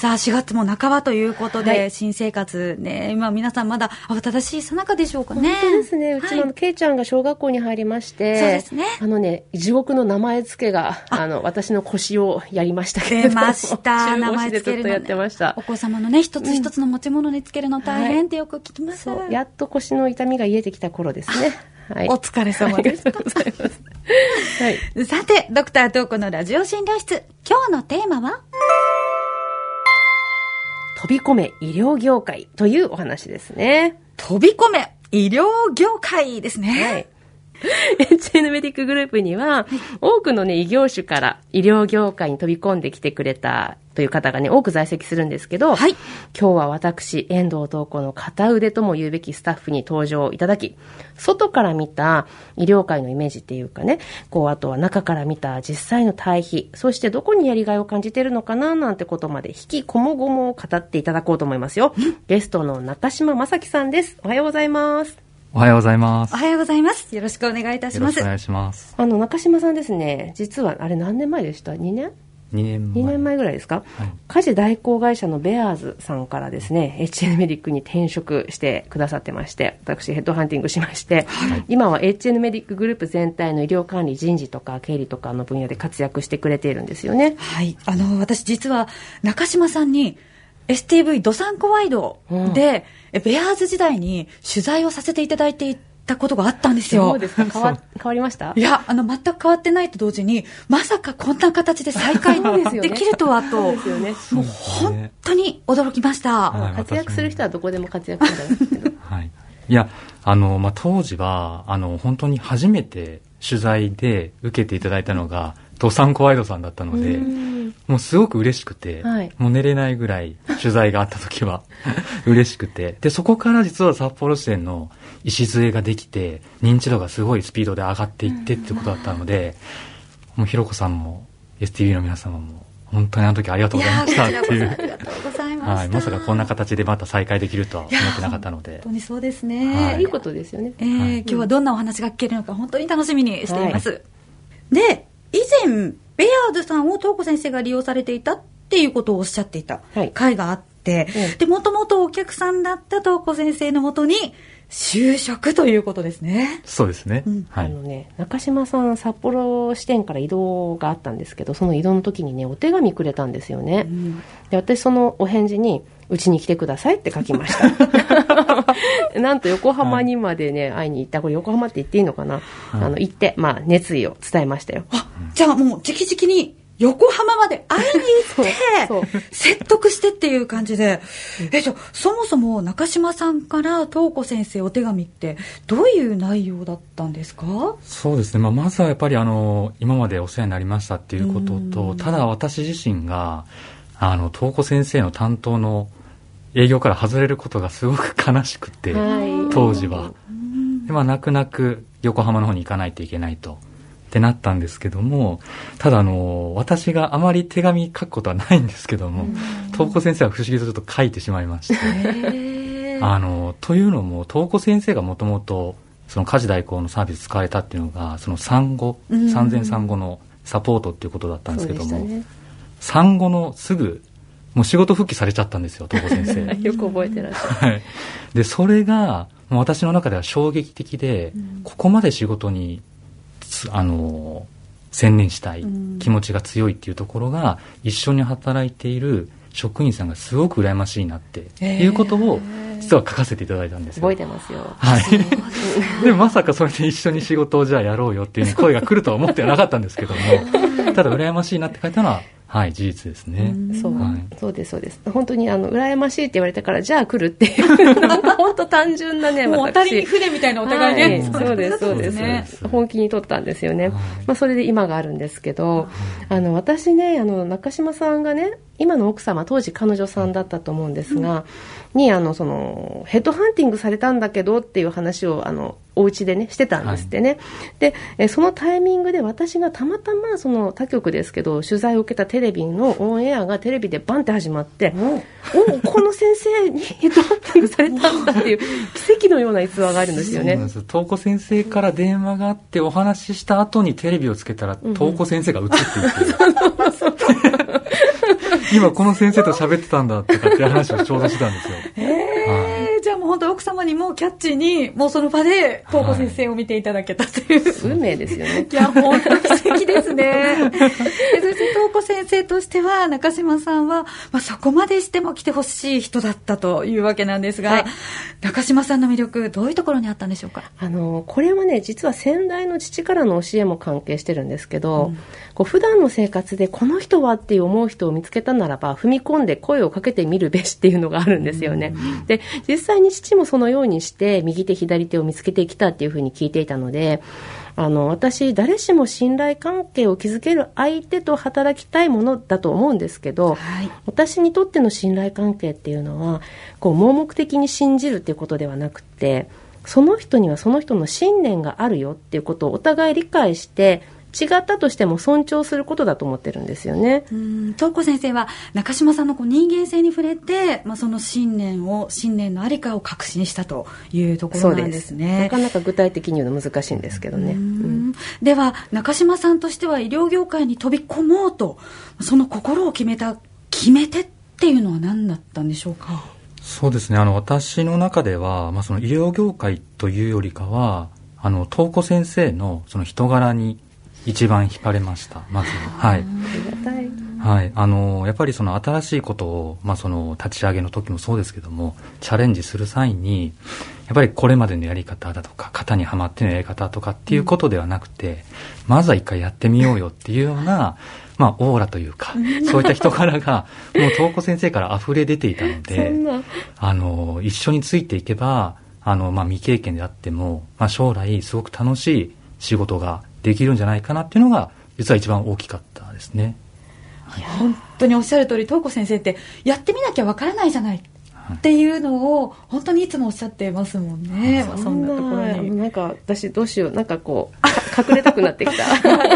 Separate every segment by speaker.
Speaker 1: さあ4月も半ばということで、
Speaker 2: はい、
Speaker 1: 新生活ね、今皆さんまだ慌ただしい最中でしょうかね。
Speaker 2: 本当ですね。うちのケイちゃんが小学校に入りまして、
Speaker 1: そうですね。
Speaker 2: 地獄の名前付けが私の腰をやりましたけれども、
Speaker 1: 出ました
Speaker 2: 名前付けるの、ね、ずっとやってました。
Speaker 1: お子様のね、一つ一つの持ち物につけるの大変ってよく聞きます。
Speaker 2: そう、やっと腰の痛みが癒えてきた頃ですね。はい、
Speaker 1: お疲れ様です。ありがとうございます。はい、さて、ドクタートークのラジオ診療室、今日のテーマは
Speaker 2: 飛び込め医療業界というお話ですね。
Speaker 1: 飛び込め医療業界ですね。
Speaker 2: はい。HN メディックグループには、多くのね、異業種から医療業界に飛び込んできてくれたという方がね、多く在籍するんですけど、はい、今日は私、遠藤東子の片腕とも言うべきスタッフに登場いただき、外から見た医療界のイメージっていうかね、あとは中から見た実際の対比、そしてどこにやりがいを感じているのかななんてことまで引きこもごもを語っていただこうと思いますよ。ゲストの中島正樹さんです。おはようございます。
Speaker 3: おはようございます。
Speaker 1: おはようございます。よろしくお願いいたします。
Speaker 3: よろしくお願いします。
Speaker 2: 中島さんですね、実はあれ何年前でした？ 2 年2年前ぐらいですか、はい、家事代行会社のベアーズさんからですね HN メディックに転職してくださってまして、私ヘッドハンティングしまして、はい、今は HN メディックグループ全体の医療管理人事とか経理とかの分野で活躍してくれているんですよね。
Speaker 1: はい、私実は中島さんに STV ドサンコワイドで、ベアーズ時代に取材をさせていただいていたことがあったんですよ。
Speaker 2: そうですか。変わりました？
Speaker 1: いや、全く変わってないと同時に、まさかこんな形で再開できるとはと、
Speaker 2: そうですよね。
Speaker 1: もう本当に驚きました。
Speaker 2: はい、活躍する人はどこでも活躍するんですけど。
Speaker 3: はい。いや、当時は、本当に初めて取材で受けていただいたのが、ドサンコワイドさんだったので、もうすごく嬉しくて、はい、もう寝れないぐらい取材があった時は嬉しくて、でそこから実は札幌支店の礎ができて認知度がすごいスピードで上がっていってってことだったので、もうひろこさんも STV の皆様も本当にあの時ありがとうございましたっていう、
Speaker 1: ありがとうございました。
Speaker 3: はい、まさかこんな形でまた再開できるとは思ってなかったので、
Speaker 1: 本当にそうですね、
Speaker 2: はい、いいことですよね。
Speaker 1: 今日はどんなお話が聞けるのか本当に楽しみにしています。はい、で、以前ベアーズさんを東子先生が利用されていたっていうことをおっしゃっていた回があって、で、もともとお客さんだった東子先生のもとに就職ということですね。
Speaker 3: そうですね。
Speaker 2: はい、中島さん、札幌支店から移動があったんですけど、その移動の時にね、お手紙くれたんですよね。で、私そのお返事に、うちに来てくださいって書きました。なんと横浜にまでね、会いに行った。これ横浜って言っていいのかな、行って、熱意を伝えましたよ。
Speaker 1: じゃあもう直々に横浜まで会いに行って説得してっていう感じで、じゃあそもそも中島さんから東子先生お手紙ってどういう内容だったんですか？
Speaker 3: そうですね、まずはやっぱり今までお世話になりましたっていうことと、ただ私自身が東子先生の担当の営業から外れることがすごく悲しくて、当時はで、泣く泣く横浜の方に行かないといけないとってなったんですけども、ただ私があまり手紙書くことはないんですけども、東子先生は不思議とちょっと書いてしまいましてというのも東子先生がもともとその家事代行のサービス使われたっていうのがその産後のサポートっていうことだったんですけども、産後のすぐもう仕事復帰されちゃったんですよ、東子先生。
Speaker 2: よく覚えてらっしゃる。
Speaker 3: はい。で、それがもう私の中では衝撃的で、ここまで仕事に専念したい気持ちが強いっていうところが、一緒に働いている職員さんがすごく羨ましいなっていうことを実は書かせていただいたんですよ。
Speaker 2: 覚えてますよ。
Speaker 3: はい。でもまさかそれで一緒に仕事をじゃあやろうよっていう声が来るとは思ってはなかったんですけども、ただ羨ましいなって書いたのははい、事実ですね。
Speaker 2: そうです、そうです。本当に羨ましいって言われたから、じゃあ来るっていう、本当単純なね、
Speaker 1: もう当たりに船みたいなお互いね。
Speaker 2: そうです、そうです。本気に取ったんですよね。それで今があるんですけど、私ね、中島さんがね、今の奥様、当時彼女さんだったと思うんですが、に、ヘッドハンティングされたんだけどっていう話を、お家でね、してたんですってね。で、そのタイミングで私がたまたま、他局ですけど、取材を受けたテレビのオンエアがテレビでバンって始まって、この先生にヘッドハンティングされたんだっていう奇跡のような逸話があるんですよね。
Speaker 3: 東子先生から電話があってお話しした後にテレビをつけたら、東子先生が映っていて。 今この先生と喋ってたんだとかっていう話をちょうどしてたんですよ。
Speaker 1: じゃあもう本当奥様にもキャッチーにもうその場で東子先生を見ていただけたという、
Speaker 2: 運命ですよね。
Speaker 1: いや本当に素敵ですね。そして東子先生としては中島さんは、そこまでしても来てほしい人だったというわけなんですが、中島さんの魅力どういうところにあったんでしょうか。
Speaker 2: これはね実は先代の父からの教えも関係してるんですけど、こう普段の生活でこの人はっていう思う人を見つけたならば踏み込んで声をかけてみるべしっていうのがあるんですよね。で実際に父もそのようにして右手左手を見つけてきたっていうふうに聞いていたので、私誰しも信頼関係を築ける相手と働きたいものだと思うんですけど、私にとっての信頼関係っていうのはこう盲目的に信じるっていうことではなくて、その人にはその人の信念があるよっていうことをお互い理解して違ったとしても尊重することだと思ってるんですよね。
Speaker 1: 東子先生は中島さんのこう人間性に触れて、その信念のありかを確信したというところなんですね。
Speaker 2: なかなか具体的に言うの難しいんですけどね。
Speaker 1: では中島さんとしては医療業界に飛び込もうとその心を決め手っていうのは何だったんでしょうか。
Speaker 3: そうですね、私の中では、その医療業界というよりかは東子先生のその人柄に一番惹かれました。まずはい、やっぱりその新しいことを、その立ち上げの時もそうですけどもチャレンジする際にやっぱりこれまでのやり方だとか型にはまってのやり方とかっていうことではなくて、まずは一回やってみようよっていうようなオーラというかそういった人柄がもう東子先生から溢れ出ていたので一緒についていけば未経験であっても、将来すごく楽しい仕事ができるんじゃないかなっていうのが実は一番大きかったですね。
Speaker 1: 本当におっしゃる通り東子先生ってやってみなきゃわからないじゃないっていうのを本当にいつもおっしゃってますもんね。そんなところに
Speaker 2: なんか私どうしようなんかこう隠れたくなってきた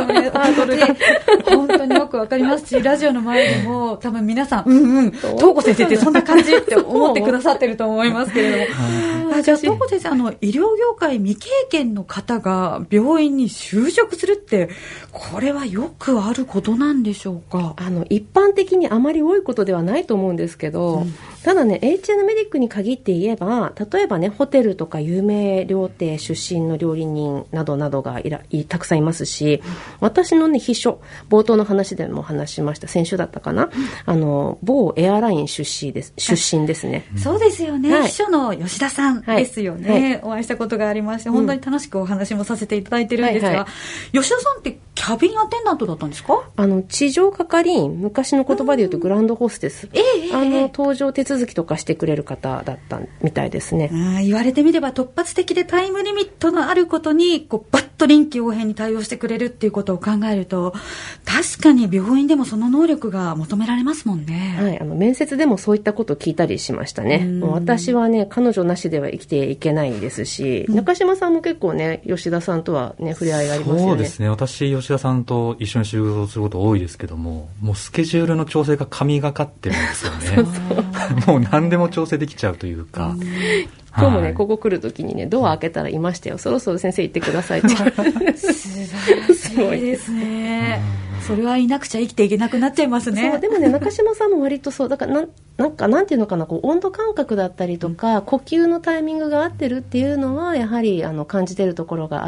Speaker 1: 本当によくわかりますしラジオの前でも多分皆さん東子先生ってそんな感じって思ってくださってると思いますけれどもじゃあ東子先生医療業界未経験の方が病院に就職するってこれはよくあることなんでしょうか。
Speaker 2: 一般的にあまり多いことではないと思うんですけど、ただね HN メディックに限って言えば例えばねホテルとか有名料亭出身の料理人などなどがたくさんいますし、私のね秘書冒頭の話でも話しました先週だったかな某エアライン出身ですね。
Speaker 1: そうですよね、秘書の吉田さんですよね、お会いしたことがありまして本当に楽しくお話もさせていただいてるんですが、吉田さんってキャビンアテンダントだったんですか。
Speaker 2: 地上係員昔の言葉で言うとグランドホステス、搭乗手続きとかしてくれる方だったみたいですね。
Speaker 1: 言われてみれば突発的でタイムリミットのあることにバッと臨機応変に対応してくれるっていうことを考えると確かに病院でもその能力が求められますもんね。
Speaker 2: 面接でもそういったことを聞いたりしましたね。もう私はね彼女なしでは生きていけないですし、中島さんも結構ね吉田さんとはね触れ合いがありますよね。
Speaker 3: そうですね、私吉田さんと一緒に仕事すること多いですけどももうスケジュールの調整が神がかってるんですよねもう何でも調整できちゃうというか、
Speaker 2: 今日もね、ここ来るときにねドア開けたらいましたよ。そろそろ先生行ってくださいって
Speaker 1: 素晴らしいですね。それはいなくちゃ生きていけなくなっちゃいますね。
Speaker 2: そうでもね中島さんも割とそうだからなんていうのかな温度感覚だったりとか、呼吸のタイミングが合ってるっていうのはやはり感じてるところがあって、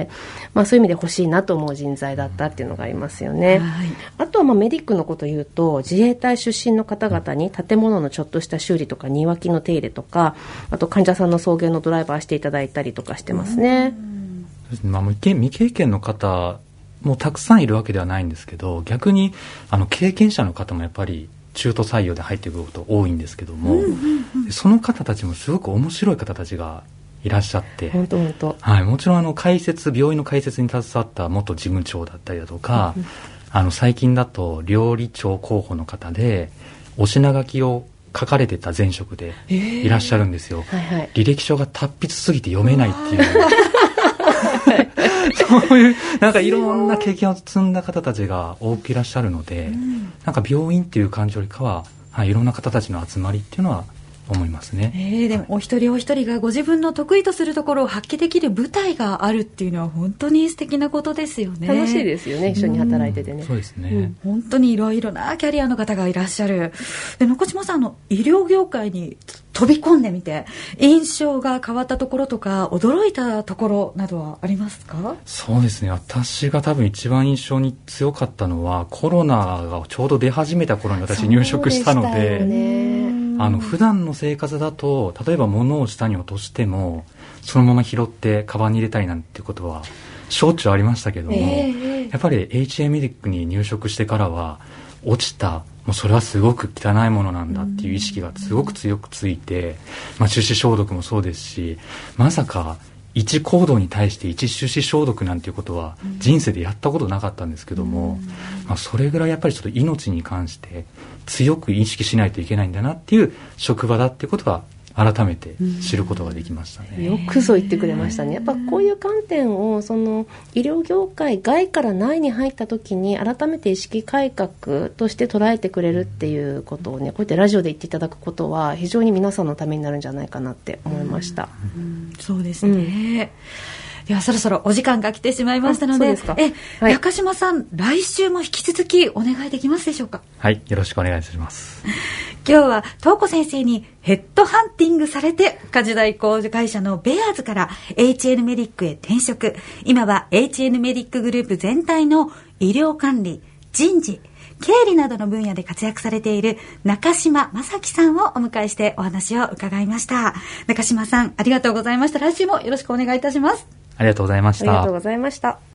Speaker 2: そういう意味で欲しいなと思う人材だったっていうのがありますよね。あとはメディックのことを言うと自衛隊出身の方々に建物のちょっとした修理とか庭木の手入れとかあと患者さんの送迎のドライバーしていただいたりとかしてますね。
Speaker 3: 未経験の方もたくさんいるわけではないんですけど逆に経験者の方もやっぱり中途採用で入ってくること多いんですけども、その方たちもすごく面白い方たちがいらっしゃって
Speaker 2: 本当、
Speaker 3: もちろん病院の開設に携わった元事務長だったりだとか、最近だと料理長候補の方でお品書きを書かれてた前職でいらっしゃるんですよ。履歴書が達筆すぎて読めないっていうそういうなんかいろんな経験を積んだ方たちが多くいらっしゃるので、なんか病院っていう感じよりかは、いろんな方たちの集まりっていうのは思いますね。
Speaker 1: でもお一人お一人がご自分の得意とするところを発揮できる舞台があるっていうのは本当に素敵なことですよね。
Speaker 2: 楽しいですよね、一緒に働いててね。
Speaker 3: そうですね、
Speaker 1: 本当にいろいろなキャリアの方がいらっしゃる。で、中島さん医療業界に飛び込んでみて印象が変わったところとか驚いたところなどはありますか？
Speaker 3: そうですね、私が多分一番印象に強かったのはコロナがちょうど出始めた頃に私入職したので、普段の生活だと例えば物を下に落としてもそのまま拾ってカバンに入れたりなんてことはしょっちゅうありましたけども、やっぱり HA メディックに入職してからは落ちた、もうそれはすごく汚いものなんだっていう意識がすごく強くついて、手指消毒もそうですし、まさか一行動に対して一手指消毒なんていうことは人生でやったことなかったんですけども、それぐらいやっぱりちょっと命に関して強く意識しないといけないんだなっていう職場だっていうことは改めて知ることができましたね。
Speaker 2: よくぞ言ってくれましたね。やっぱこういう観点をその医療業界外から内に入った時に改めて意識改革として捉えてくれるっていうことをね、こうやってラジオで言っていただくことは非常に皆さんのためになるんじゃないかなって思いました。
Speaker 1: そうですね、ではそろそろお時間が来てしまいましたので、中島さん、来週も引き続きお願いできますでしょうか？
Speaker 3: はい、よろしくお願いします。
Speaker 1: 今日は東子先生にヘッドハンティングされて家事代行会社のベアーズから HN メディックへ転職、今は HN メディックグループ全体の医療管理、人事、経理などの分野で活躍されている中島正樹さんをお迎えしてお話を伺いました。中島さん、ありがとうございました。来週もよろしくお願いいたします。
Speaker 3: ありがとうございました。
Speaker 2: ありがとうございました。